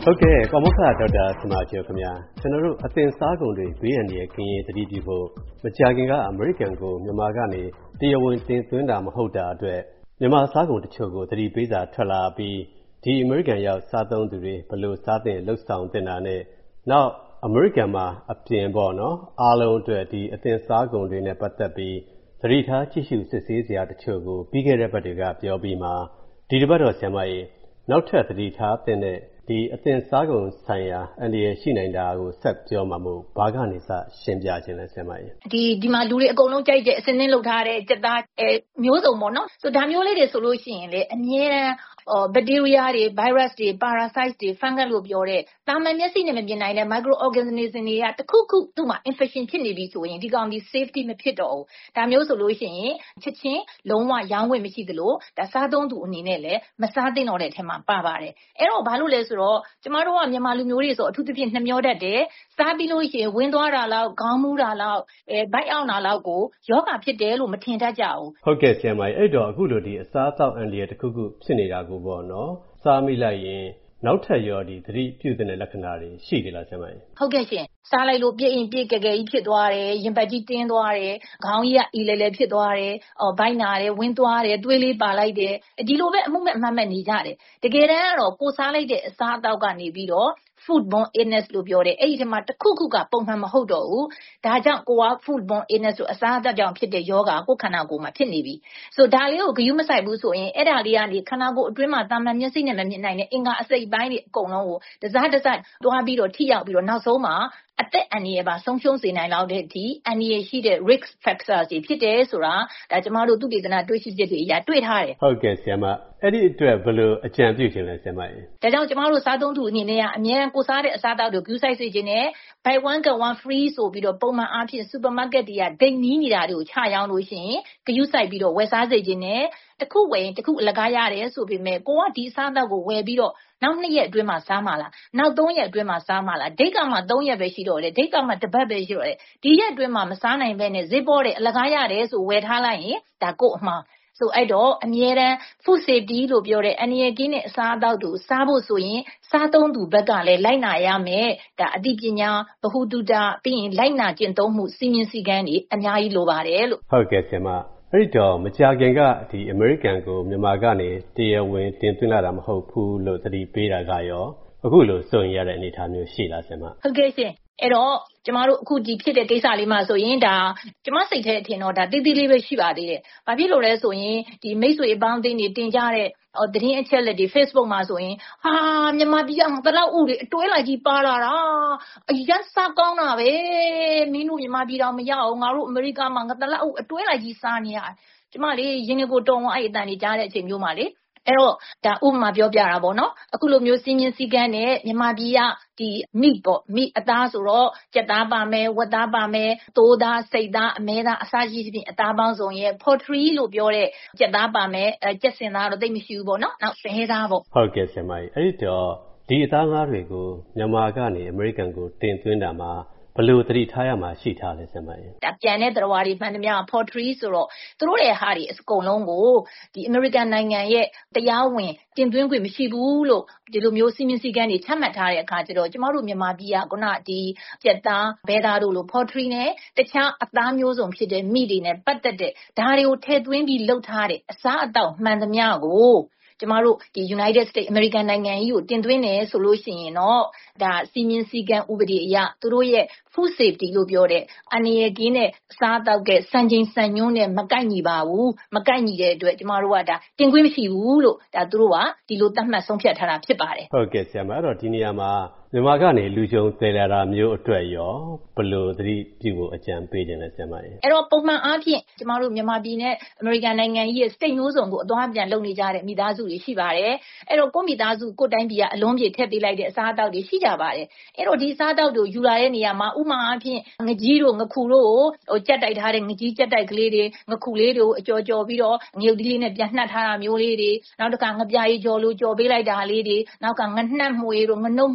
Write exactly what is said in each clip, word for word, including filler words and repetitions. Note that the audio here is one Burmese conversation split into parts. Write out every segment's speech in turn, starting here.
ဟုတ်ကဲ့ကောမခဒေါက်တာသမာကျော်ခင်ဗျာကျွန်တော်တို့အသင်စားကုန်တွေဘေးအန္တရာယ်ကင်းရေးသတိပြုဖို့မကြာခင်ကအမေရိကန်ကိုမြန်မာကနေတရားဝင်တင်သွင်းတာမဟုတ်တာအတွက်မြန်မာစားကုန်တချို့ကိုသတိပေးစာထွက်လာပြီးဒီအမေရိကန်ရောက်စားသုံးသူတွေဘယ်လိုစားသင့်လှုပ်ဆောင်သင့်တာနဲ့နောက်အမေရိကန်မှာအပြင်ပေါ့နော်အားလုံးအတွက်ဒီအသင်စားကုန်တွေနဲ့ပတ်သက်ပြီးသတိထားကြည့်ရှုစစ်ဆေးစရာတချို့ကိုပြီးခဲ့တဲ့ဘက်တွေကပြောပြီးမှဒီတစ်ပတ်တော့ဆရာမကြီးနောက်ထပ်သတိထားသင့်တဲ့ဒီအသင်စားကုန်ဆိုင်ရာအန္တရာယ်ရှိနိုင်တာကိုဆက်ပြောမှာမို့ဘာကနေစရှင်းပြခြင်းလဲဆရာမကြီးဒီဒီမှာလူတွေအကုန်လုံးကြိုက်တဲ့အစင်းသင်းလုပ်ထားတဲ့စက်သားအဲမျိုးစုံပေါ့နော်ဆိုဒါမျိုးလေးတွေဆိုလို့ရှိရင်လေအမြဲတမ်းဘက်တီးရီးယားတွေ virus တွေ parasite တွေ fungus လို့ပြောတဲ့တာမန်မျက်စိနဲ့မမြင်နိုင်တဲ့ microorganism တွေကတခုခုသူ့မှာ infection ဖြစ်နေပြီဆိုရင်ဒီကောင်ဒီ safety မဖြစ်တော့ဘူးဒါမျိုးဆိုလို့ရှိရင်ချက်ချင်းလုံးဝရောင်းခွင့်မရှိသလိုဒါစားသုံးသူအနေနဲ့လည်းမစားသင့်တော့တဲ့အထက်မှာပါပါတယ်အဲ့တော့ဘာလို့လဲဆိုတော့ကျမတို့ကမြန်မာလူမျိုးတွေဆိုအထူးသဖြင့်နှမျောတတ်တယ်စားပြီးလို့ရှိရင်ဝင်းသွားတာလောက်ခေါင်းမူးတာလောက်အဲဘိုက်အောင်တာလောက်ကိုယောဂဖြစ်တယ်လို့မထင်တတ်ကြဘူးဟုတ်ကဲ့ဆရာမကြီးအဲ့တော့အခုလိုဒီအစားအသောက်အန္တရာယ်တစ်ခုခုဖြစ်နေတာကိုပေါ့နော်စားမိလိုက်ရင်နောက်ထပ်ရောဒီသတိပြုတဲ့လက္ခဏာတွေရှိတယ်လားဆရာမကြီးဟုတ်ကဲ့ရှင်စားလိုက်လို့ပြည့်ရင်ပြည့်ကြဲကြဲကြီးဖြစ်သွားတယ်ရင်ပတ်ကြီးတင်းသွားတယ်ခေါင်းကြီးကအီလဲလဲဖြစ်သွားတယ်အော်ဘိုက်နာတယ်ဝင်းသွားတယ်တွေးလေးပါလိုက်တယ်ဒီလိုပဲအမှုမဲ့အမှတ်မဲ့နေကြတယ်တကယ်တမ်းကတော့ကိုစားလိုက်တဲ့အစားအသောက်ကနေပြီးတော့ foodborne illness လို့ပြောတယ်အဲ့ဒီထဲမှာတစ်ခုခုကပုံမှန်မဟုတ်တော့ဘူးဒါကြောင့်ကိုက foodborne illness ဆိုအစားအသောက်ကြောင့်ဖြစ်တဲ့ယောဂကိုခန္ဓာကိုယ်မှာဖြစ်နေပြီဆိုဒါလေးကိုဂရုမစိုက်ဘူးဆိုရင်အဲ့ဒါလေးကနေခန္ဓာကိုယ်အတွင်းမှာတာမန်မျက်စိနဲ့မမြင်နိုင်တဲ့အင်္ဂါအစိတ်ပိုင်းတွေအကုန်လုံးကိုတစားတစားတွားပြီးတော့ထိရောက်ပြီးတော့နောက်ဆုံးမှာအသက်အန္တရာယ်ပါဆုံးရှုံးစေနိုင်လောက်တဲ့ဒီအန္တရာယ်ရှိတဲ့ risk factors တွေဖြစ်တယ်ဆိုတာဒါကျမတို့သုတေသနတွေ့ရှိချက်တွေအရတွေ့ထားတယ်ဟုတ်ကဲ့ဆရာမအဲ့ဒီအတွက်ဘယ်လိုအကြံပြုခြင်းလဲဆရာမကြီးဒါကြောင့်ကျမတို့စားသုံးသူအနေနဲ့ကအများကိုစားတဲ့အစားအသောက်တွေကို queue size စေခြင်းနဲ့ buy one get one free ဆိုပြီးတော့ပုံမှန်အားဖြင့် supermarket တွေကဒိတ်နီးနေတာတွေကိုချရောင်းလို့ရှိရင် queue size ပြီးတော့ဝယ်စားစေခြင်းနဲ့တခုဝယ်ရင်တခုအလကားရတယ်ဆိုပေမဲ့ကိုကဒီအစားအသောက်ကိုဝယ်ပြီးတော့နောက်နှစ်ရက်အတွင်းမှာစားမှာလားနောက်သုံးရက်အတွင်းမှာစားမှာလားဒိတ်ကမှသုံးရက်ပဲရှိတော့တယ်ဒိတ်ကမှတစ်ပတ်ပဲရှိတော့တယ်ဒီရက်အတွင်းမှာမစားနိုင်ဘဲနဲ့ဈေးပေါ်တဲ့အလကားရတယ်ဆိုဝယ်ထားလိုက်ရင်ဒါကို့အမှားဆိုအဲ့တော့အမြဲတမ်း food safety လို့ပြောတဲ့အန္တရာယ်ကင်းတဲ့အစားအသောက်တွေစားဖို့ဆိုရင်စားသုံးသူဘက်ကလည်းလိုက်နာရမယ်ဒါအသိပညာဗဟုသုတပြီးရင်လိုက်နာကျင့်သုံးမှုစီမင်းစည်းကမ်းတွေအများကြီးလိုပါတယ်လို့ဟုတ်ကဲ့ဆရာမအဲ့တော့မကြာခင်ကဒီအမေရိကန်ကိုမြန်မာကနေတရားဝင်တင်သွင်းလာတာမဟုတ်ဘူးလို့သတိပေးတာကရောအခုလိုစိုးရင်ရတဲ့အနေအထားမျိုးရှိလားဆရာမဟုတ်ကဲ့ရှင်အဲ့တော့ကျမတို့အခုဒီဖြစ်တဲ့ကိစ္စလေးမှာဆိုရင်ဒါကျမစိတ်ထဲအထင်တော့ဒါတိတိလေးပဲရှိပါသေးတယ်။ဘာဖြစ်လို့လဲဆိုရင်ဒီမိတ်ဆွေအပေါင်းအသင်းတွေတင်ကြတဲ့သတင်းအချက်လက်တွေ Facebook မှာဆိုရင်ဟာမြန်မာပြည်ကတလောက်ဥတွေအတွဲလိုက်ကြီးပါလာတာအရက်စားကောင်းတာပဲမင်းတို့မြန်မာပြည်တော်မရအောင်ငါတို့အမေရိကမှာငါတလောက်ဥအတွဲလိုက်ကြီးစားနေရကျမလေးရင်းငယ်ကိုတုံအောင်အဲ့အတန်တွေကြားတဲ့အချိန်မျိုးမှာလေအဲ့တော့ဒါဥပမာပြောပြတာပေါ့နော်အခုလိုမျိုးစီးမြင်စည်းကမ်းနဲ့မြန်မာပြည်ကဒီ meat ပေါ့ meat အသားဆိုတော့ကြက်သားပါမယ်ဝက်သားပါမယ်သိုးသားစိတ်သားအမဲသားအစရှိသဖြင့်အသားပေါင်းစုံရဲ့ poultry လို့ပြောတဲ့ကြက်သားပါမယ်အဲကြက်စင်သားတော့သိမရှိဘူးပေါ့နော်နောက်သဲသားပေါ့ဟုတ်ကဲ့ဆရာမကြီးအဲ့တော့ဒီအသားငါးတွေကိုမြန်မာကနေအမေရိကန်ကိုတင်သွင်းတာမှာဘယ်လိုသတိထားရမှာရှိထားလဲဆရာမကြီးဒါပြန်တဲ့သရဝါတွေမှန်သမျှ poultry ဆိုတော့သူတို့ရဲ့ဟာတွေအကုန်လုံးကိုဒီအမေရိကန်နိုင်ငံရဲ့တရားဝင်တင်သွင်းခွင့်မရှိဘူးလို့ဒီလိုမျိုးစီမင်းစည်းကမ်းတွေချမှတ်ထားတဲ့အခါကျတော့ကျမတို့မြန်မာပြည်ကခုနဒီကြက်သားဘဲသားတို့လို poultry နဲ့တခြားအသားမျိုးစုံဖြစ်တဲ့ meat တွေနဲ့ပတ်သက်တဲ့ဒါတွေကိုထည့်သွင်းပြီးလုပ်ထားတဲ့အစားအသောက်မှန်သမျှကိုကျမတို့ဒီ United States American နိုင်ငံကြီးကိုတင်သွင်းတယ်ဆိုလို့ရှိရင်တော့ဒါစီမင်းစည်းကမ်းဥပဒေအရသူတို့ရဲ့ food safety လို့ပြောတဲ့အန္တရာယ်ကင်းတဲ့စားတောက်ကစံချိန်စံညွှန်းနဲ့မကိုက်ညီပါဘူးမကိုက်ညီတဲ့အတွက်ကျမတို့ကဒါတင်ခွင့်မရှိဘူးလို့ဒါသူတို့ကဒီလိုသတ်မှတ်ဆုံးဖြတ်ထားတာဖြစ်ပါတယ်ဟုတ်ကဲ့ဆရာမအဲ့တော့ဒီနေရာမှာမြန်မာကနေလူကြုံတည်လာတာမျိုးအတွက်ရောဘယ်လိုသတိပြုဖို့အကြံပေးခြင်းလဲဆရာမကြီးအဲ့တော့ပုံမှန်အားဖြင့်ကျမတို့မြန်မာပြည်နဲ့အမေရိကန်နိုင်ငံကြီးရဲ့ state မျိုးစုံကိုအသွားပြန်လုပ်နေကြတဲ့မိသားစုတွေရှိပါတယ်အဲ့တော့ကိုမိသားစုကိုတိုင်းပြည်ကအလုံးပြေထည့်ပေးလိုက်တဲ့အစားအသောက်တွေရှိကြပါတယ်အဲ့တော့ဒီအစားအသောက်တွေယူလာတဲ့နေရာမှာဥမာအားဖြင့်ငကြီးတို့ငခုတို့ဟိုကြက်တိုက်ထားတဲ့ငကြီးကြက်တိုက်ကလေးတွေငခုလေးတို့အကြော်ကြော်ပြီးတော့ငရုတ်သီးလေးနဲ့ပြန်နှက်ထားတာမျိုးလေးတွေနောက်တစ်ခါငပြားရီကြော်လို့ကြော်ပေးလိုက်တာလေးတွေနောက်ကငနှက်မွေတို့ငနှုတ်မွေတို့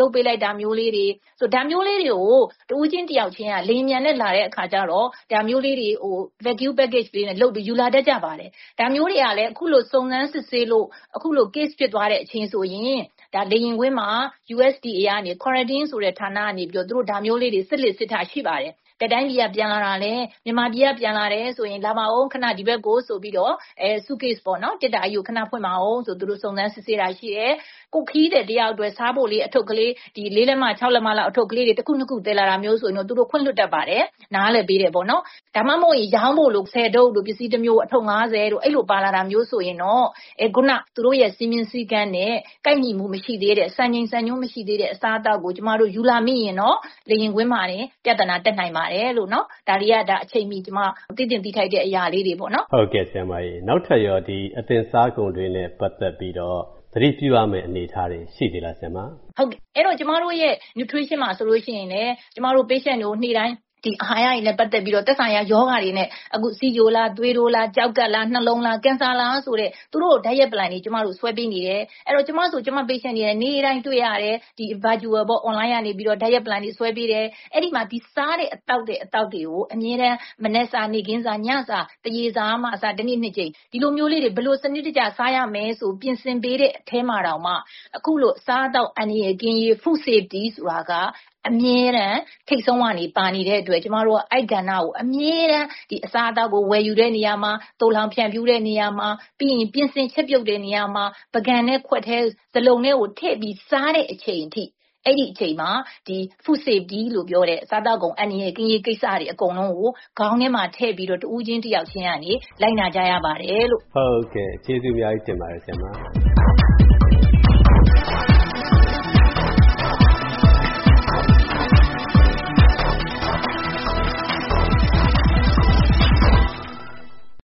ထုတ်ပေးလိုက်တာမျိုးလေးတွေဆိုဒါမျိုးလေးတွေကိုတဦးချင်းတယောက်ချင်းကလေမြန်နဲ့လာတဲ့အခါကျတော့ဒါမျိုးလေးတွေဟို vacuum package လေးနဲ့လုပ်ပြီးယူလာတတ်ကြပါတယ်ဒါမျိုးတွေကလည်းအခုလိုစုံစမ်းစစ်ဆေးလို့အခုလို case ဖြစ်သွားတဲ့အချိန်ဆိုရင်ဒါလေရင်ကွင်းမှာ U S D A ကနေ quarantine ဆိုတဲ့ဌာနကနေပြီးတော့သူတို့ဒါမျိုးလေးတွေစစ်လက်စစ်ထားရှိပါတယ်တဲ့တိုင်းပြည်ကပြန်လာတာလဲမြန်မာပြည်ကပြန်လာတယ်ဆိုရင်လာမအောင်ခဏဒီဘက်ကိုဆိုပြီးတော့အဲ suitcase ပေါ့နော်တစ်တာအယူခဏဖွင့်မအောင်ဆိုသူတို့စုံစမ်းစစ်ဆေးတာရှိတယ်ကိုခီးတဲ့တယောက်အတွက်စားဖို့လေးအထုပ်ကလေးဒီလေးလက်မ၆လက်မလောက်အထုပ်ကလေးတွေတစ်ခုနှစ်ခုသယ်လာတာမျိုးဆိုရင်တော့သူတို့ခွင့်လွှတ်တတ်ပါတယ်နားလည်းပေးတယ်ပေါ့နော်ဒါမှမဟုတ်ရင်ရောင်းဖို့လို့ဆယ်တုပ်လို့ပစ္စည်းတစ်မျိုးအထုပ်၅၀လို့အဲ့လိုပါလာတာမျိုးဆိုရင်တော့အဲခုနသူတို့ရဲ့စီမင်းစည်းကမ်းနဲ့ကိုက်ညီမှုမရှိသေးတဲ့စံချိန်စံညွှန်းမရှိသေးတဲ့အစားအသောက်ကိုကျမတို့ယူလာမိရင်တော့လေရင်ကွင်းမှာနေပြဿနာတက်နိုင်ပါတယ်လို့နော်ဒါတွေကဒါအချိန်မီကျမသိတင်သိထိုက်တဲ့အရာလေးတွေပေါ့နော်ဟုတ်ကဲ့ဆရာမကြီးနောက်ထပ်ရောဒီအသင်စားကုန်တွေနဲ့ပတ်သက်ပြီးတော့သတိပြုရမယ့်အနေအထားတွေရှိသေးလားဆရာမဟုတ်ကဲ့အဲ့တော့ကျမတို့ရဲ့ nutrition မှာဆိုလို့ရှိရင်လည်းကျမတို့ patient တွေကိုနေ့တိုင်းဒီအာဟာရတွေနဲ့ပတ်သက်ပြီးတော့သက်ဆိုင်ရာယောဂါတွေနဲ့အခုစီဂျိုလားသွေးတိုးလားကြောက်ကက်လားနှလုံးလားကင်ဆာလားဆိုတဲ့သူတို့ diet plan တွေကျမတို့ဆွဲပေးနေတယ်အဲ့တော့ကျမဆိုကျမ patient တွေနဲ့နေ့တိုင်းတွေ့ရတယ်ဒီ virtual ပေါ့ online ကနေပြီးတော့ diet plan တွေဆွဲပေးတယ်အဲ့ဒီမှာဒီစားတဲ့အတောက်တဲ့အတောက်တွေကိုအမြဲတမ်းမနေ့စာနေ့ခင်းစာညစာတရေစာမှအစားတစ်နေ့နှစ်ကြိမ်ဒီလိုမျိုးလေးတွေဘယ်လိုစနစ်တကျစားရမယ်ဆိုပြင်ဆင်ပေးတဲ့အထဲမှာတောင်မှအခုလိုစားတော့အန်ဒီရဲ့ကင်းရေး food safety ဆိုတာကအမြဲတမ်းထိတ်ဆုံးကနေပါနေတဲ့အတွက်ကျမတို့ကအိုက်ကဏ္ဍကိုအမြဲတမ်းဒီအစားအသောက်ကိုဝယ်ယူတဲ့နေရာမှာတိုးလောင်ဖြန့်ဖြူးတဲ့နေရာမှာပြီးရင်ပြင်ဆင်ချက်ပြုတ်တဲ့နေရာမှာပကံနဲ့ခွက်ထဲစလုံးနဲ့ကိုထည့်ပြီးစားတဲ့အချိန်အထိအဲ့ဒီအချိန်မှာဒီ food safety လို့ပြောတဲ့စားသောက်ကုန်အန္တရာယ်ကင်းရေးကိစ္စတွေအကုန်လုံးကိုခေါင်းထဲမှာထည့်ပြီးတော့တဦးချင်းတယောက်ချင်းကနေလိုက်နာကြရပါတယ်လို့ဟုတ်ကဲ့ကျေးဇူးအများကြီးတင်ပါတယ်ဆရာမ